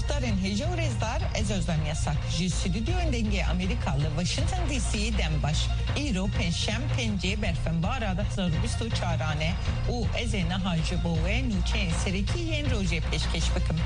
Daren heja u rezdar ez özlem yasak. Ji stüdyo denge Amerikalı Washington DC dembaş. İro penşem pence berfembara da 2024 u ezene hacı boğe nuçen sereki yen roje peşkeş bakım.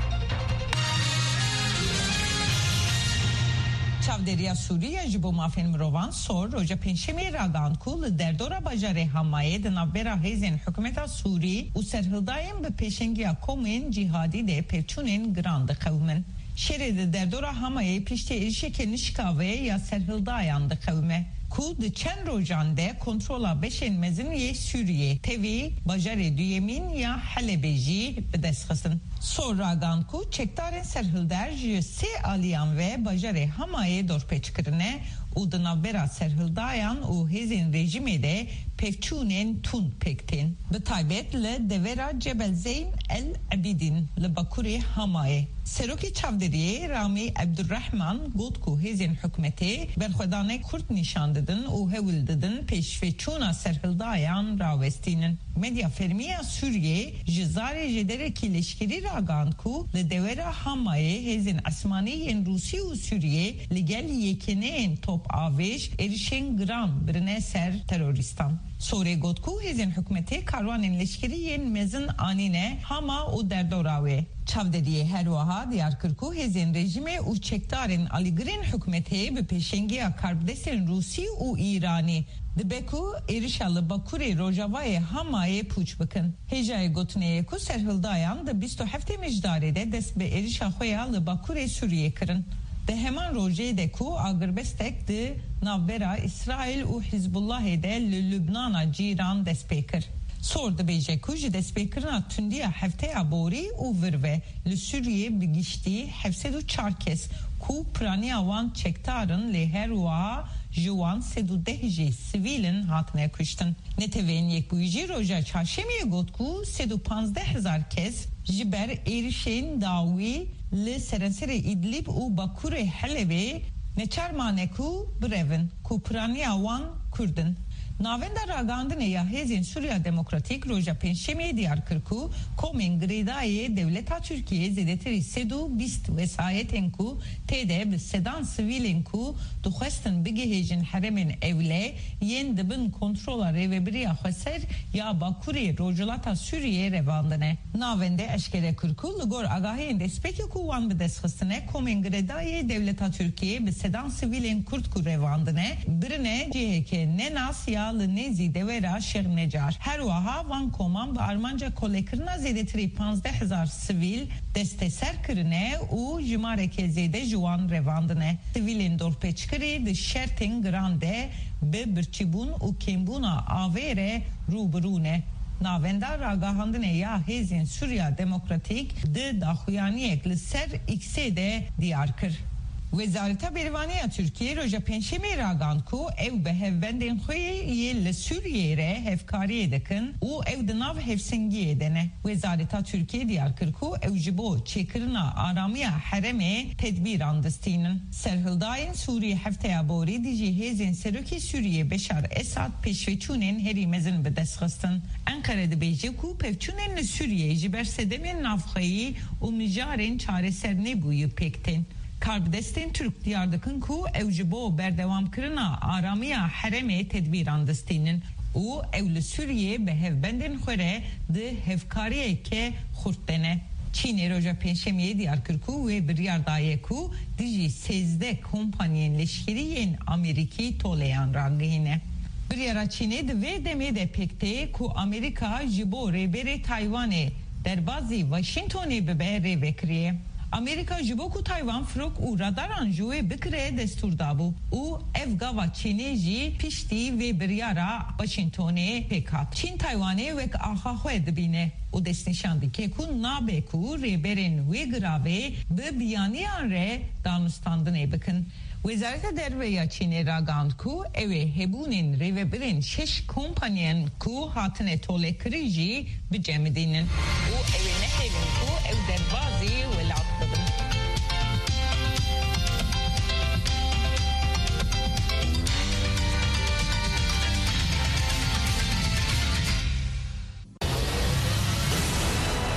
Çavderiya Suriye ji bo mafên mirovan sor roja pênşemê radan ku li derdora bajarê Hamayê di navbera hêzên hikûmeta Sûrî û serhildayên bi pêşengiya komên cihadî de pevçûnên giran diqewmin. Şerê di derdora Hamayê piştî êrişekê nişkavê ya serhildayan diqewme. Ku di çend rojan de kontrola beşên mezin yê Sûriyê tevî bajarê duyemîn ya Helebê jî bi dest xistin. Sor ragan ku çekdarên serhilder ji sê aliyan ve bajarê Hamayê dorpêçkirine û di navbera serhildayan û hêzên rejimê de pevçûnên tund pêktin. Bi taybet li devera Cebel Zeyn el Ebidin li Bakurê Hamayê. Serokê Çavderiyê Ramî Abdurrahman got ku hêzên hikûmetê berxwedanê Kurd nîşan didin û hewil didin pêşveçûna serhildayan rawestînin. Medya fermiya Sûriyê ji zarê ji derekî leşkerî ragan ku li devera Hamayê hêzên esmanî Rusî û Sûriyê li gel yekîneyên top avêj êrişên giran birine ser terorîstan. Sorê got ku hêzên hikûmetê karwanên leşkerî mezin anîne Hama û derdora wê. Çavderiyê her wiha diyar kir ku hêzên rejimê û çekdarên alîgirên hikûmetê bi pêşengiya karbdestên Rusî û İranî dibe ku êrişa li Bakurê Rojavayê Hamayê pûç bikin. Hêjayê gotineyê ku serhildayan di 27 mijdarê de dest bi êrişa xwe ya li Bakurê Sûriyê kirin. De heman rojê de ku agirbestek di navbera İsrail û Hizbullahê de li Lübnana cîran dest pê kir. Sor dibêje ku ji destpêkirina tundiya hefteya borî û virve li Sûriyê bi giştî 704 kes ku piraniya wan çekdarin lê her wiha ji wan 310 jî sivîlin hatine kuştin. Netewên yekbûyî roja çarşemiyê got ku 315,000 kes ji ber êrişên dawî li serenserê İdlib û Bakurê Helebê neçar mane ku birevin ku piraniya wan Kurdin. Navenda ragandine ya hêzên Sûriya Demokratîk roja pênşemê diyar kir ku komên girêdayê devleta Tirkiye zêdetirî 120 vesayetên ku têde bi sedan sivîlên ku dixwestin bigihêjin heremên evlê yên dibin kontrola rêveberiya Xweser ya Bakurê Rojhilata Sûriyê revandine. Navendê eşkere kir ku li gor agahiyên destpêkê ku wan bi dest xistine komên girêdayê devleta Tirkiye bi sedan sivîlên Kurd ku revandine birine CHK Nenas ya li nêzî devera Şehnecar. Her wiha van koman bi armanca kolekirina zêdetirî 15,000 sivîl desteser kirine û jimareke zêde ji wan revandine. Sivîlên dorpêçkirî di şertên giran de bi birçîbûn û kêmbûna avê re rûbirû ne. Navenda ragahandine ya hêzên Sûriya Demokratîk di daxuyaniyek li ser X'ê de diyar kir. Wezareta Bervaniya Türkiye roja pênşemê ragan ku ew bi hevbendên xwe yê li Sûriyê re hevkariyê dikin û ew di nav hevsengiyê de ne. Wezareta Türkiye diyar kir ku ew ji bo çêkirina aramiya heremê tedbîran distînin. Serhildayên Sûrî hefteya borî dijî hêzên serokê Sûriyê Beşar Esad pêşveçûnên herî mezin bi dest xistin. Ankara dibêje ku pevçûnên li Sûriyê ji ber sedemên navxweyî û mijarên çareser nebûyî pêktin. Karbdestên Türk diyar dikin ku ew ji bo berdewamkirina aramiya heremê tedbîran distînin û ew li Sûriyê bi hevbendên xwe re di hevkariyeke xurt de ne. Çînê roja pênşemiyê diyar kir ku wê biryar daye ku dijî 13 kompanyên leşkerî Amerîkî toleyan ragihîne. Biryara Çînê di vê demê de pêktê ku Amerîka ji bo rêberê Taywanê derbazî Washingtonê bibe rêvekiriye. Amerika ji bo ku Tayvan firok û radaran ji wê bikire destur dabû û ev gava Çînê jî piştî vê biryara Washingtonê pêk hat. Çîn Taywanê wek axa xwe dibîne û destnîşan dike ku nabe ku rêberên wê giravê bi biyaniyan re danûstandinê bikin. Wezareta Derveya Çînê ragand ku ew ê hebûnên rêveberên 6 kompanyen ku hatine tolekirî jî bicemidînin û ew ê nehêlin ku ew derbazî welat bibin.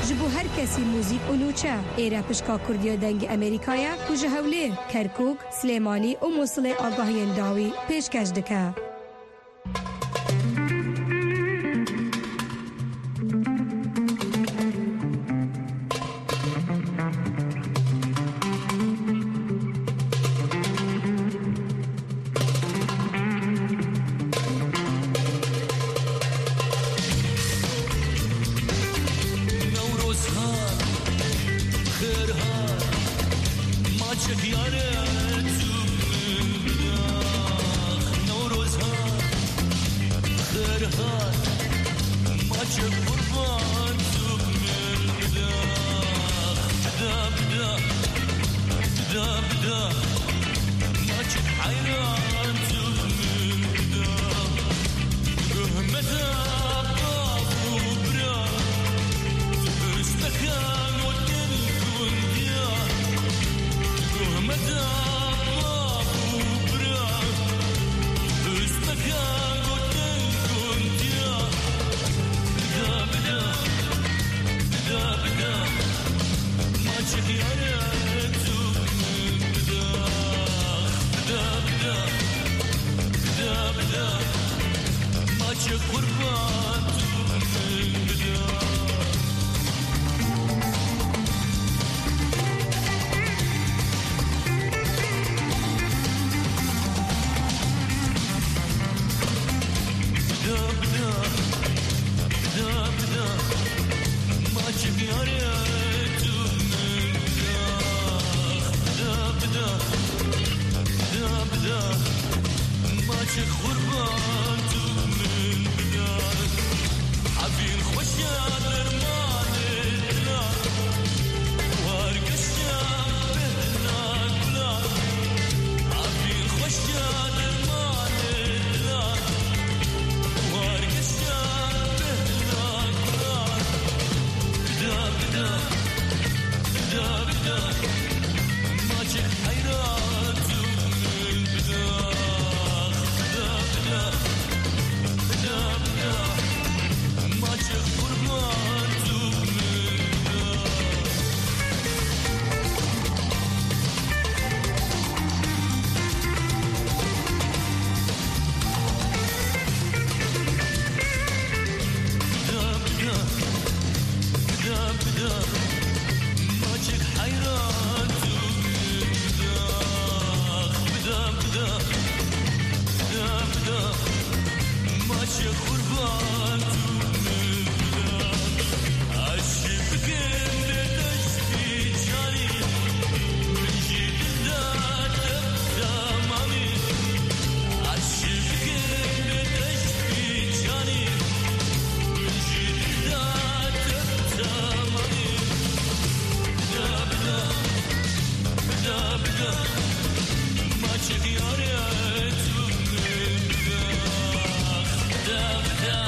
جبو هر کسی موزیک و نوچه ایره پشکا کردیا دنگ امریکایا کجه هوله کرکوک سلیمانی و موصل آگاهی داوی پیشکش دکه. Da